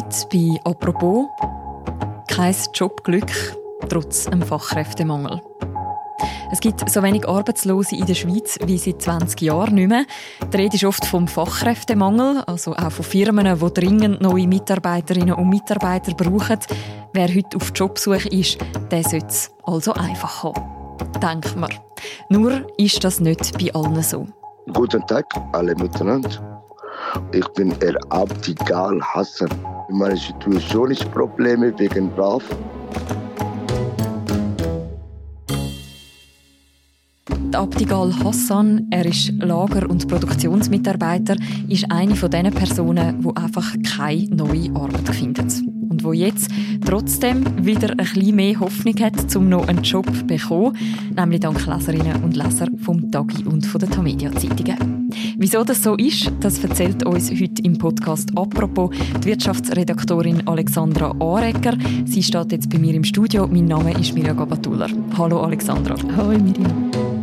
Heute bei «Apropos» kein Jobglück trotz einem Fachkräftemangel. Es gibt so wenig Arbeitslose in der Schweiz wie seit 20 Jahren nicht mehr. Die Rede ist oft vom Fachkräftemangel, also auch von Firmen, die dringend neue Mitarbeiterinnen und Mitarbeiter brauchen. Wer heute auf Jobsuche ist, der sollte es also einfach haben. Denkt man. Nur ist das nicht bei allen so. Guten Tag, alle miteinander. Ich bin Abdigal Hassan. Meine Situation ist Probleme wegen RAF. Abdigal Hassan, er ist Lager- und Produktionsmitarbeiter, ist eine von diesen Personen, die einfach keine neue Arbeit findet. Und wo jetzt trotzdem wieder ein bisschen mehr Hoffnung hat, um noch einen Job zu bekommen, nämlich dank Leserinnen und Leser vom Tagi und von den Tamedia-Zeitungen. Wieso das so ist, das erzählt uns heute im Podcast «Apropos» die Wirtschaftsredaktorin Alexandra Aregger. Sie steht jetzt bei mir im Studio. Mein Name ist Mirja Gabatuller. Hallo Alexandra. Hallo Mirja.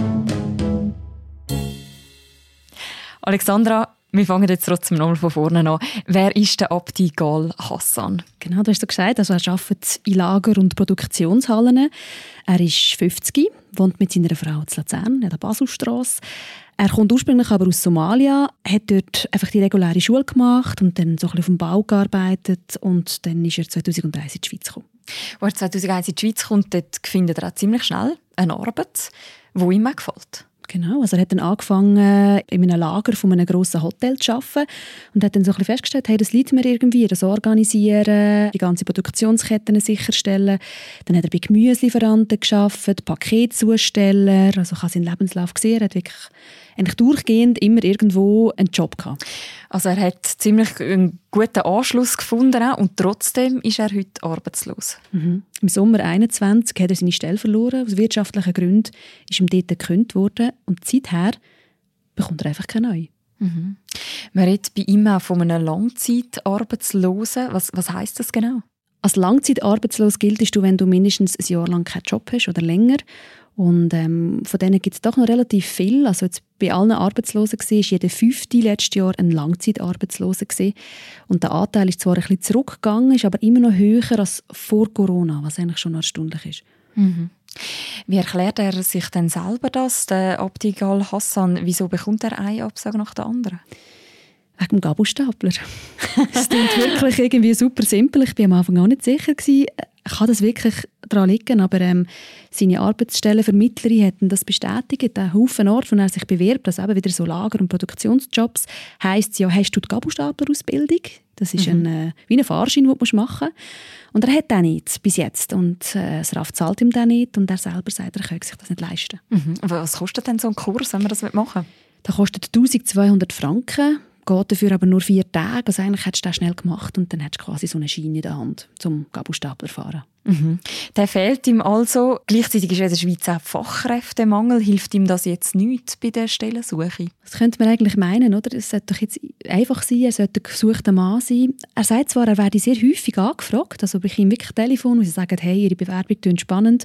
Alexandra, wir fangen jetzt trotzdem nochmal von vorne an. Wer ist der Abdigal Hassan? Genau, du hast es gesagt. Also er arbeitet in Lager- und Produktionshallen. Er ist 50, wohnt mit seiner Frau in Luzern, an der Baselstrasse. Er kommt ursprünglich aber aus Somalia, hat dort einfach die reguläre Schule gemacht und dann so ein bisschen auf dem Bau gearbeitet. Und dann ist er 2001 in die Schweiz gekommen. Als er 2001 in die Schweiz kommt, dort findet er auch ziemlich schnell eine Arbeit, die ihm auch gefällt. Genau, also er hat dann angefangen, in einem Lager von einem grossen Hotel zu arbeiten und hat dann so ein bisschen festgestellt, hey, das liegt mir irgendwie, das organisieren, die ganze Produktionsketten sicherstellen. Dann hat er bei Gemüselieferanten gearbeitet, Paketzusteller, also ich habe seinen Lebenslauf gesehen, er hat wirklich eigentlich durchgehend immer irgendwo einen Job gehabt. Also er hat ziemlich einen guten Anschluss gefunden und trotzdem ist er heute arbeitslos. Mhm. Im Sommer 2021 hat er seine Stelle verloren. Aus wirtschaftlichen Gründen ist ihm dort gekündigt worden und seither bekommt er einfach keine neue. Mhm. Man redet bei ihm auch von einem Langzeitarbeitslosen. Was heisst das genau? Als Langzeitarbeitslos giltest du, wenn du mindestens ein Jahr lang keinen Job hast oder länger. Und von denen gibt es doch noch relativ viel. Also jetzt bei allen Arbeitslosen war jeder 5. letztes Jahr ein Langzeitarbeitsloser. Und der Anteil ist zwar ein bisschen zurückgegangen, ist aber immer noch höher als vor Corona, was eigentlich schon erstaunlich ist. Mhm. Wie erklärt er sich denn selber das, der Abdigal Hassan? Wieso bekommt er eine Absage nach der anderen? Wegen dem Gabelstapler. Es klingt wirklich irgendwie super simpel. Ich war am Anfang auch nicht sicher. Kann das wirklich daran liegen? Aber seine Arbeitsstellenvermittlerin hat das bestätigt. Ein Haufen Orte, wo er sich bewirbt, also eben wieder so Lager- und Produktionsjobs, heisst ja, hast du die Gabelstapler-Ausbildung? Das ist wie ein Fahrschein, den du machen musst. Und er hat den nicht bis jetzt. Und das RAF zahlt ihm den nicht. Und er selber sagt, er könnte sich das nicht leisten. Mhm. Was kostet denn so ein Kurs, wenn man das machen will? Der kostet 1200 Franken. Geht dafür aber nur 4 Tage. Also eigentlich hättest du das schnell gemacht und dann hättest du quasi so einen Schein in der Hand zum Gabelstapler fahren. Mhm. Der fehlt ihm also. Gleichzeitig ist in der Schweiz auch Fachkräftemangel. Hilft ihm das jetzt nicht bei der Stellensuche? Das könnte man eigentlich meinen, oder? Es sollte doch jetzt einfach sein, er sollte ein gesuchter Mann sein. Er sagt zwar, er werde sehr häufig angefragt, also ich ihm wirklich Telefon, wo sie sagen, hey, ihre Bewerbung klingt spannend.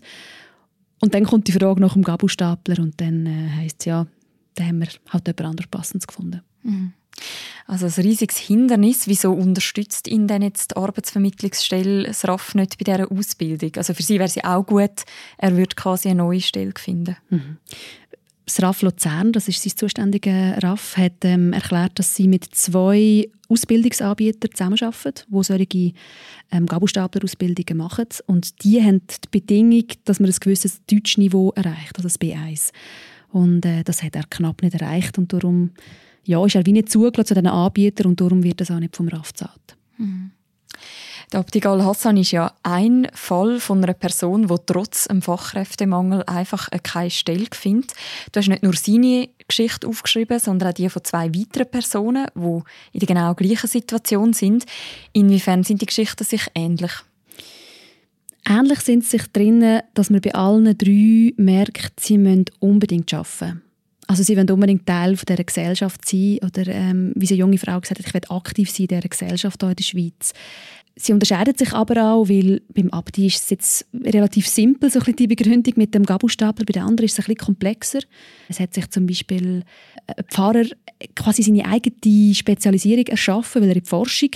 Und dann kommt die Frage nach dem Gabelstapler und dann heisst es ja, da haben wir halt jemand anderes Passendes gefunden. Mhm. Also ein riesiges Hindernis. Wieso unterstützt ihn denn jetzt die Arbeitsvermittlungsstelle das RAF nicht bei dieser Ausbildung? Also für sie wäre es auch gut, er würde quasi eine neue Stelle finden. Mhm. Das RAF Luzern, das ist sein zuständiger RAF, hat erklärt, dass sie mit 2 Ausbildungsanbietern zusammenarbeiten, die solche Gabelstapler-Ausbildungen machen. Und die haben die Bedingung, dass man ein gewisses Deutschniveau erreicht, also das B1. Und das hat er knapp nicht erreicht und darum ist er wie nicht zugelassen zu diesen Anbietern und darum wird das auch nicht vom RAF gezahlt. Mhm. Der Abdigal Hassan ist ja ein Fall von einer Person, die trotz dem Fachkräftemangel einfach keine Stelle findet. Du hast nicht nur seine Geschichte aufgeschrieben, sondern auch die von 2 weiteren Personen, die in der genau gleichen Situation sind. Inwiefern sind die Geschichten sich ähnlich? Ähnlich sind sie sich darin, dass man bei allen 3 merkt, sie müssen unbedingt arbeiten. Also sie wollen unbedingt Teil dieser Gesellschaft sein oder wie eine junge Frau gesagt hat, ich will aktiv sein in dieser Gesellschaft hier in der Schweiz. Sie unterscheiden sich aber auch, weil beim Abdi ist es jetzt relativ simpel, so ein bisschen die Begründung mit dem Gabelstapler, bei den anderen ist es ein bisschen komplexer. Es hat sich zum Beispiel ein Pfarrer quasi seine eigene Spezialisierung erschaffen, weil er in die Forschung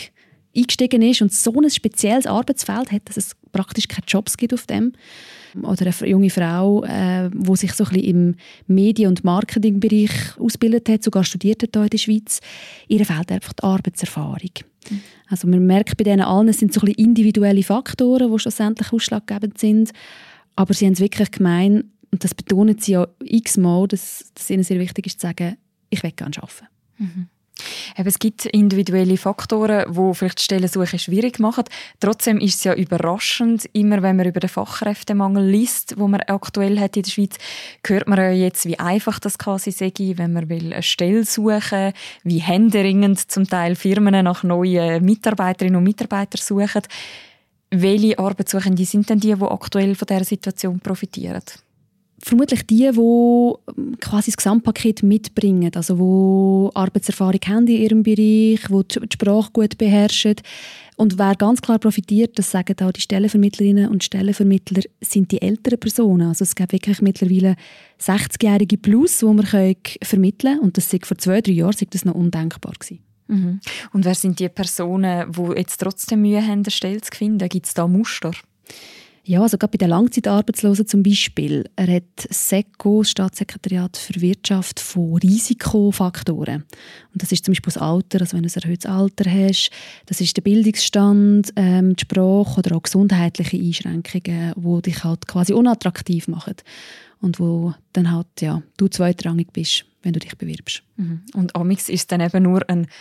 eingestiegen ist und so ein spezielles Arbeitsfeld hat, dass es praktisch keine Jobs gibt auf dem. Oder eine junge Frau, die sich so ein bisschen im Medien- und Marketingbereich ausgebildet hat, sogar studiert hat hier in der Schweiz. Ihr fehlt einfach die Arbeitserfahrung. Also man merkt bei denen allen, es sind so ein bisschen individuelle Faktoren, die schlussendlich ausschlaggebend sind. Aber sie haben es wirklich gemein, und das betonen sie ja x-mal, dass ihnen sehr wichtig ist, zu sagen, ich will gerne arbeiten. Mhm. Es gibt individuelle Faktoren, die vielleicht die Stellensuche schwierig machen. Trotzdem ist es ja überraschend, immer wenn man über den Fachkräftemangel liest, den man aktuell hat in der Schweiz, hört man ja jetzt, wie einfach das quasi sei, wenn man eine Stelle suchen will, wie händeringend zum Teil Firmen nach neuen Mitarbeiterinnen und Mitarbeitern suchen. Welche Arbeitssuchende sind denn die aktuell von dieser Situation profitieren? Vermutlich die quasi das Gesamtpaket mitbringen, also die Arbeitserfahrung haben in ihrem Bereich, die Sprache gut beherrschen. Und wer ganz klar profitiert, das sagen auch die Stellenvermittlerinnen und Stellenvermittler, sind die älteren Personen. Also es gibt wirklich mittlerweile 60-Jährige plus, die man vermitteln kann. Und das war vor 2-3 Jahren das noch undenkbar gewesen. Mhm. Und wer sind die Personen, die jetzt trotzdem Mühe haben, eine Stelle zu finden? Gibt es da Muster? Ja, also gerade bei den Langzeitarbeitslosen zum Beispiel. Er hat SECO, das Staatssekretariat für Wirtschaft, von Risikofaktoren. Und das ist zum Beispiel das Alter, also wenn du ein erhöhtes Alter hast. Das ist der Bildungsstand, die Sprache oder auch gesundheitliche Einschränkungen, die dich halt quasi unattraktiv machen. Und wo dann halt, ja, du zweitrangig bist, wenn du dich bewirbst. Mhm. Und amigs ist dann eben nur ein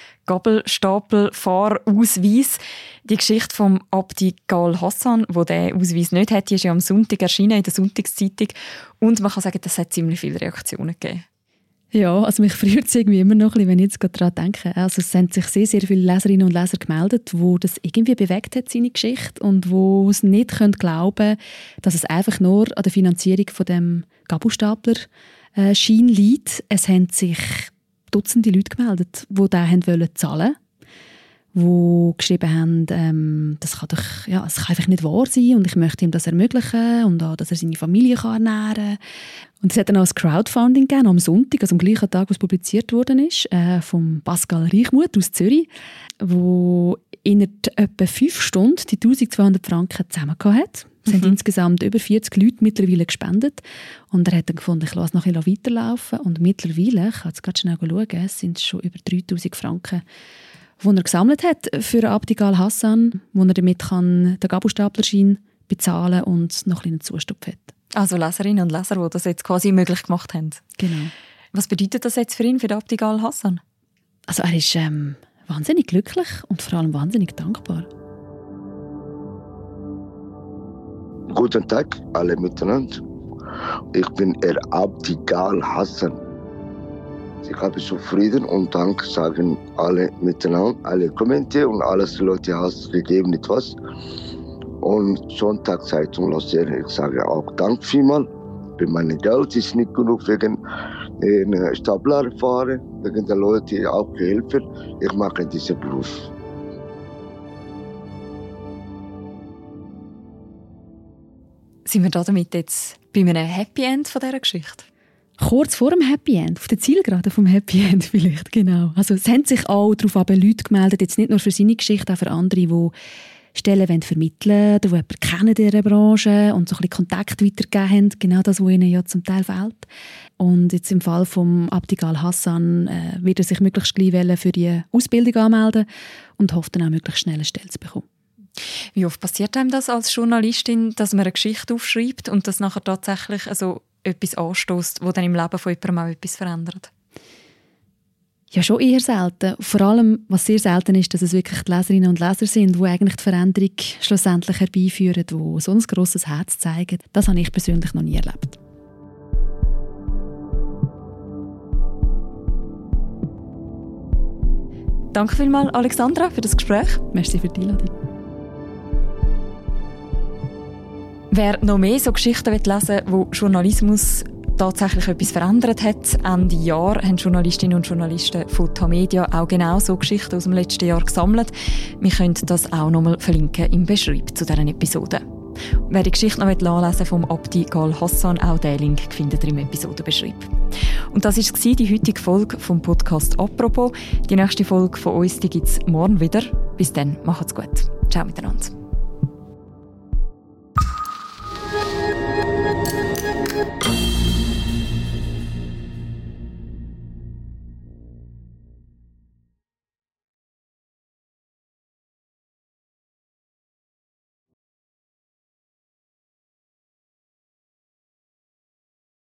Gabelstapel-Fahrausweis. Die Geschichte von Abdi Gal Hassan, der diesen Ausweis nicht hat, die ist ja am Sonntag erschienen in der Sonntagszeitung. Und man kann sagen, das hat ziemlich viele Reaktionen gegeben. Ja, also mich freut es irgendwie immer noch ein bisschen, wenn ich jetzt gerade daran denke. Also es haben sich sehr, sehr viele Leserinnen und Leser gemeldet, die das irgendwie bewegt hat, seine Geschichte, und die es nicht glauben können, dass es einfach nur an der Finanzierung von dem Gabelstapler-Schein liegt. Es haben sich Dutzende Leute gemeldet, die diesen zahlen wollten, die geschrieben haben, das kann einfach nicht wahr sein und ich möchte ihm das ermöglichen und auch, dass er seine Familie ernähren kann. Und es hat dann auch ein Crowdfunding gegeben, am Sonntag, also am gleichen Tag, wo es publiziert worden ist, von Pascal Reichmuth aus Zürich, wo innerhalb etwa 5 Stunden die 1200 Franken zusammengehabt hat. Es haben insgesamt über 40 Leute mittlerweile gespendet. Und er hat dann gefunden, ich lasse noch ein bisschen weiterlaufen. Und mittlerweile, ich kann jetzt gerade schnell schauen, es sind schon über 3000 Franken, die er gesammelt hat für Abdi Gal Hassan, wo er damit den Gabelstaplerschein bezahlen und noch einen Zustupf hat. Also Leserinnen und Leser, die das jetzt quasi möglich gemacht haben. Genau. Was bedeutet das jetzt für ihn, für Abdi Gal Hassan? Also er ist wahnsinnig glücklich und vor allem wahnsinnig dankbar. Guten Tag, alle miteinander. Ich bin Abdi Gal Hassan. Ich habe zufrieden und Dank sagen alle miteinander, alle kommentieren und alles Leute hast gegeben etwas. Und Sonntagszeitung losieren. Ich sage auch Dank vielmals. Für meine Geld ist nicht genug wegen den Staplerfahren, wegen der Leute, die auch geholfen. Ich mache diesen Beruf. Sind wir damit jetzt bei einem Happy End von dieser Geschichte? Kurz vor dem Happy End, auf der Zielgerade vom Happy End vielleicht, genau. Also es haben sich auch darauf Leute gemeldet, jetzt nicht nur für seine Geschichte, auch für andere, die Stellen vermitteln wollen, die jemanden kennen in dieser Branche und so ein bisschen Kontakt weitergeben haben, genau das, was ihnen ja zum Teil fehlt. Und jetzt im Fall von Abdi Gal Hassan wird er sich möglichst gleich für die Ausbildung anmelden und hofft dann auch möglichst schnell eine Stelle zu bekommen. Wie oft passiert einem das als Journalistin, dass man eine Geschichte aufschreibt und das nachher tatsächlich etwas anstößt, das dann im Leben von jemandem auch etwas verändert? Ja, schon eher selten. Vor allem, was sehr selten ist, dass es wirklich die Leserinnen und Leser sind, die eigentlich die Veränderung schlussendlich herbeiführen, die so ein grosses Herz zeigen. Das habe ich persönlich noch nie erlebt. Danke vielmals, Alexandra, für das Gespräch. Merci für die Einladung. Wer noch mehr so Geschichten lesen will, wo Journalismus tatsächlich etwas verändert hat, Ende Jahr haben Journalistinnen und Journalisten von Tamedia auch genau so Geschichten aus dem letzten Jahr gesammelt. Wir können das auch noch mal verlinken im Beschreibung zu dieser Episode. Wer die Geschichte noch nachlesen will vom Abdi Gal Hassan, auch den Link findet ihr im Episodenbeschreibung. Und das war die heutige Folge vom Podcast «Apropos». Die nächste Folge von uns gibt es morgen wieder. Bis dann, macht's gut. Ciao miteinander.